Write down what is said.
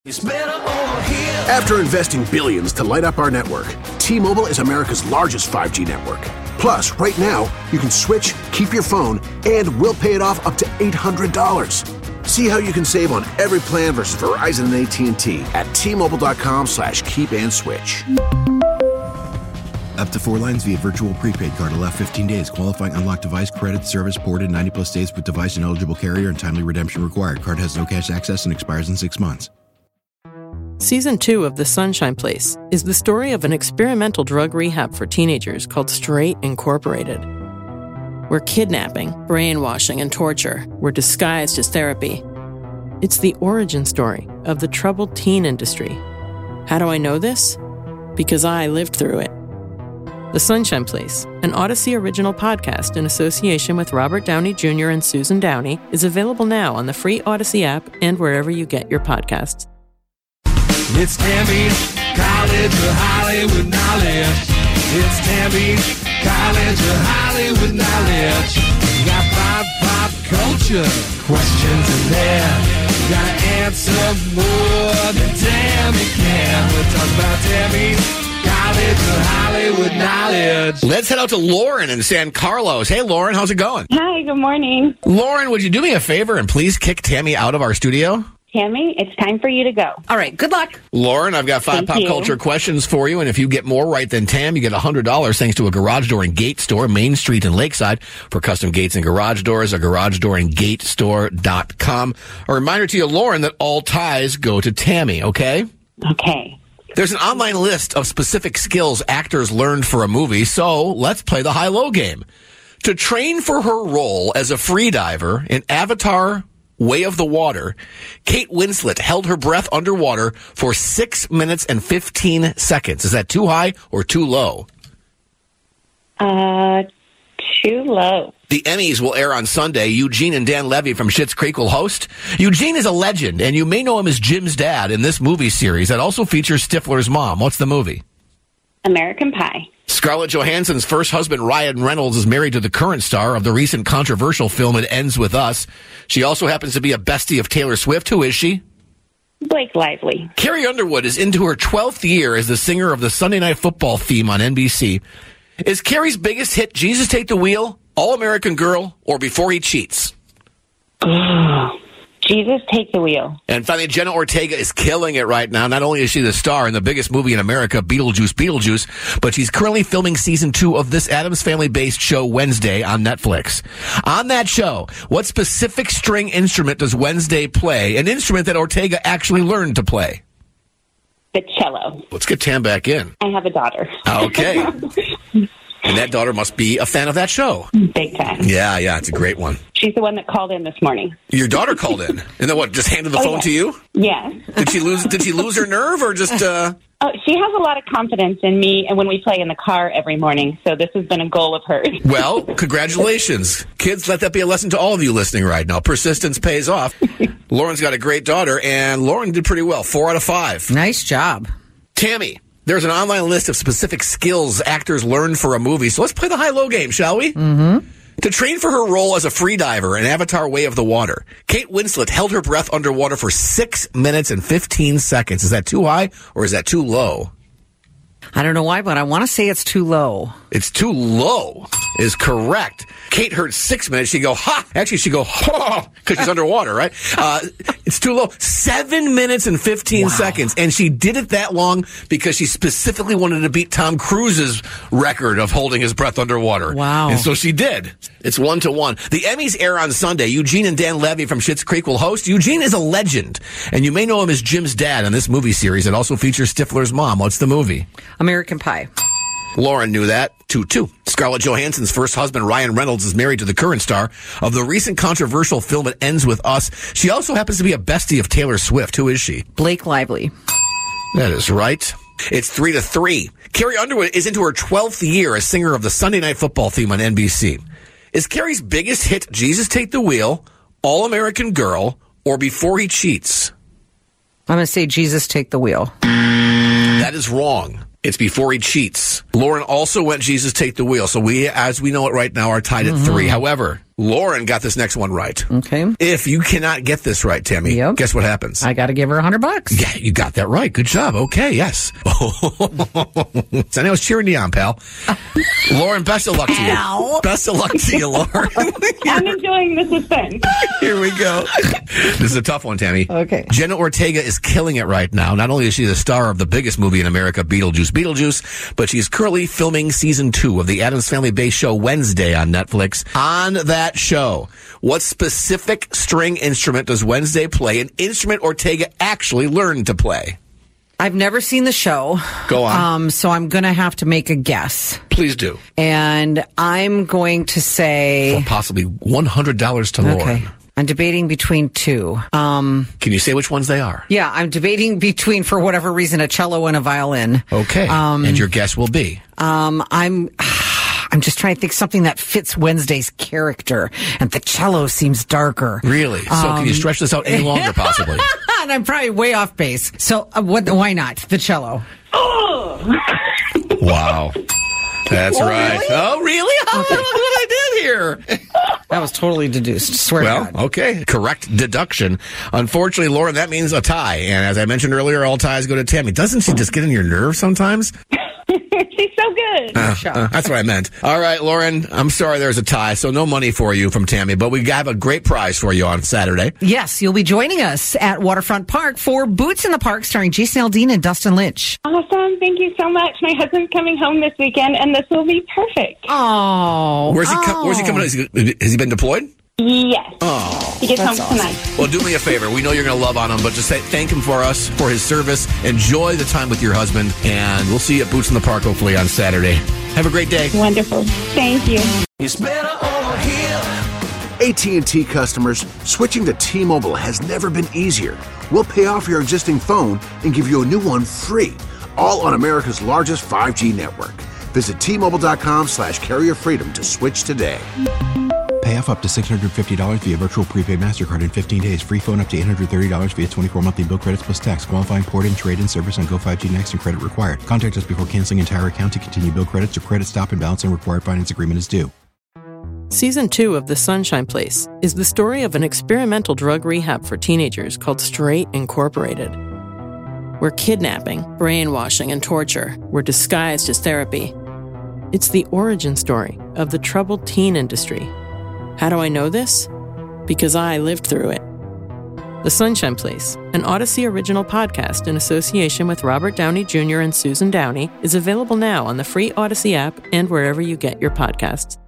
After investing billions to light up our network, T-Mobile is America's largest 5G network. Plus, right now, you can switch, keep your phone, and we'll pay it off up to $800. See how you can save on every plan versus Verizon and AT&T at T-Mobile.com/keep-and-switch. Up to 4 lines via virtual prepaid card. Allow 15 days. Qualifying unlocked device credit service ported 90-plus days with device and eligible carrier and timely redemption required. Card has no cash access and expires in 6 months. Season 2 of The Sunshine Place is the story of an experimental drug rehab for teenagers called Straight Incorporated, where kidnapping, brainwashing, and torture were disguised as therapy. It's the origin story of the troubled teen industry. How do I know this? Because I lived through it. The Sunshine Place, an Odyssey original podcast in association with Robert Downey Jr. and Susan Downey, is available now on the free Odyssey app and wherever you get your podcasts. It's Tammy's College of Hollywood Knowledge. It's Tammy's College of Hollywood Knowledge. You got pop culture questions in there. You gotta answer more than Tammy can. We're talking about Tammy's College of Hollywood Knowledge. Let's head out to Lauren in San Carlos. Hey, Lauren, how's it going? Hi, good morning. Lauren, would you do me a favor and please kick Tammy out of our studio? Tammy, it's time for you to go. All right, good luck. Lauren, I've got 5 pop culture questions for you, and if you get more right than Tam, you get $100 thanks to a garage door and gate store, Main Street in Lakeside. For custom gates and garage doors, a garagedoorandgatestore.com. A reminder to you, Lauren, that all ties go to Tammy, okay? Okay. There's an online list of specific skills actors learned for a movie, so let's play the high-low game. To train for her role as a freediver in Avatar Way of the Water, Kate Winslet held her breath underwater for 6 minutes and 15 seconds. Is that too high or too low? Too low. The Emmys will air on Sunday. Eugene and Dan Levy from Schitt's Creek will host. Eugene is a legend, and you may know him as Jim's dad in this movie series that also features Stifler's mom. What's the movie? American Pie. Scarlett Johansson's first husband, Ryan Reynolds, is married to the current star of the recent controversial film It Ends With Us. She also happens to be a bestie of Taylor Swift. Who is she? Blake Lively. Carrie Underwood is into her 12th year as the singer of the Sunday Night Football theme on NBC. Is Carrie's biggest hit Jesus Take the Wheel, All American Girl, or Before He Cheats? Jesus Take the Wheel. And finally, Jenna Ortega is killing it right now. Not only is she the star in the biggest movie in America, Beetlejuice, but she's currently filming season 2 of this Addams Family-based show Wednesday on Netflix. On that show, what specific string instrument does Wednesday play? An instrument that Ortega actually learned to play. The cello. Let's get Tam back in. I have a daughter. Okay. And that daughter must be a fan of that show. Big time. Yeah, it's a great one. She's the one that called in this morning. Your daughter called in? And then what, just handed the phone yes. to you? Yes. Did she lose her nerve or just... Oh, she has a lot of confidence in me and when we play in the car every morning, so this has been a goal of hers. Well, congratulations. Kids, let that be a lesson to all of you listening right now. Persistence pays off. Lauren's got a great daughter, and Lauren did pretty well. 4 out of 5. Nice job. Tammy, there's an online list of specific skills actors learned for a movie, so let's play the high-low game, shall we? Mm-hmm. To train for her role as a freediver in Avatar Way of the Water, Kate Winslet held her breath underwater for 6 minutes and 15 seconds. Is that too high or is that too low? I don't know why, but I want to say it's too low. It's too low is correct. Kate heard 6 minutes. She'd go, ha! Actually, she'd go, ha! Because she's underwater, right? It's too low. 7 minutes and 15 seconds. And she did it that long because she specifically wanted to beat Tom Cruise's record of holding his breath underwater. Wow. And so she did. It's 1-1. The Emmys air on Sunday. Eugene and Dan Levy from Schitt's Creek will host. Eugene is a legend. And you may know him as Jim's dad in this movie series. It also features Stifler's mom. What's the movie? American Pie. Lauren knew that. 2-2. Scarlett Johansson's first husband, Ryan Reynolds, is married to the current star of the recent controversial film It Ends With Us. She also happens to be a bestie of Taylor Swift. Who is she? Blake Lively. That is right. It's 3-3. Carrie Underwood is into her 12th year as singer of the Sunday Night Football theme on NBC. Is Carrie's biggest hit Jesus Take the Wheel, All American Girl, or Before He Cheats? I'm going to say Jesus Take the Wheel. That is wrong. It's Before He Cheats. Lauren also went Jesus Take the Wheel. So we, as we know it right now, are tied at 3. However, Lauren got this next one right. Okay. If you cannot get this right, Tammy, guess what happens? I got to give her $100. Yeah, you got that right. Good job. Okay, yes. So I was cheering you on, pal. Lauren, best of luck to you. Best of luck to you, Lauren. I'm enjoying the suspense. Here we go. This is a tough one, Tammy. Okay. Jenna Ortega is killing it right now. Not only is she the star of the biggest movie in America, Beetlejuice, but she's currently filming season 2 of the Addams Family-based show Wednesday on Netflix. On that show, what specific string instrument does Wednesday play? An instrument Ortega actually learned to play. I've never seen the show. Go on. So I'm going to have to make a guess. Please do. And I'm going to say... For possibly $100 to Lauren. Okay. I'm debating between two. Can you say which ones they are? Yeah, I'm debating between, for whatever reason, a cello and a violin. Okay. And your guess will be? I'm just trying to think something that fits Wednesday's character, and the cello seems darker. Really? So can you stretch this out any longer, possibly? And I'm probably way off base. So why not? The cello. Oh! Wow. That's right. Really? Oh, really? Oh, look what I did here. That was totally deduced. Swear to God. Okay. Correct deduction. Unfortunately, Lauren, that means a tie. And as I mentioned earlier, all ties go to Tammy. Doesn't she just get in your nerves sometimes? She's so good. That's what I meant. All right, Lauren, I'm sorry there's a tie, so no money for you from Tammy, but we have a great prize for you on Saturday. Yes, you'll be joining us at Waterfront Park for Boots in the Park, starring Jason Aldean and Dustin Lynch. Awesome. Thank you so much. My husband's coming home this weekend, and this will be perfect. Oh. Where's he coming? Has he been deployed? Yes. Oh, he gets home tonight. Well, do me a favor. We know you're going to love on him, but just thank him for us, for his service. Enjoy the time with your husband, and we'll see you at Boots in the Park, hopefully, on Saturday. Have a great day. Wonderful. Thank you. It's better over here. AT&T customers, switching to T-Mobile has never been easier. We'll pay off your existing phone and give you a new one free, all on America's largest 5G network. Visit T-Mobile.com/carrier freedom to switch today. Pay off up to $650 via virtual prepaid MasterCard in 15 days. Free phone up to $830 via 24 monthly bill credits plus tax. Qualifying port and trade-in service on Go 5G Next and credit required. Contact us before canceling entire account to continue bill credits or credit stop and balance and required finance agreement is due. Season 2 of The Sunshine Place is the story of an experimental drug rehab for teenagers called Straight Incorporated, where kidnapping, brainwashing, and torture were disguised as therapy. It's the origin story of the troubled teen industry. How do I know this? Because I lived through it. The Sunshine Place, an Odyssey original podcast in association with Robert Downey Jr. and Susan Downey, is available now on the free Odyssey app and wherever you get your podcasts.